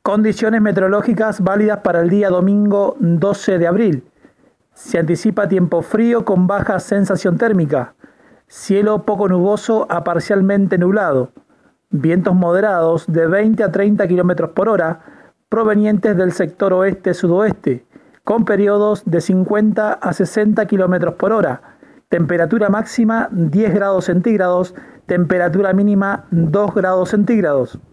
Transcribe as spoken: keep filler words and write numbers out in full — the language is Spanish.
Condiciones meteorológicas válidas para el día domingo doce de abril. Se anticipa tiempo frío con baja sensación térmica. Cielo poco nuboso a parcialmente nublado. Vientos moderados de veinte a treinta kilómetros por hora provenientes del sector oeste-sudoeste, con periodos de cincuenta a sesenta kilómetros por hora. Temperatura máxima diez grados centígrados, temperatura mínima dos grados centígrados.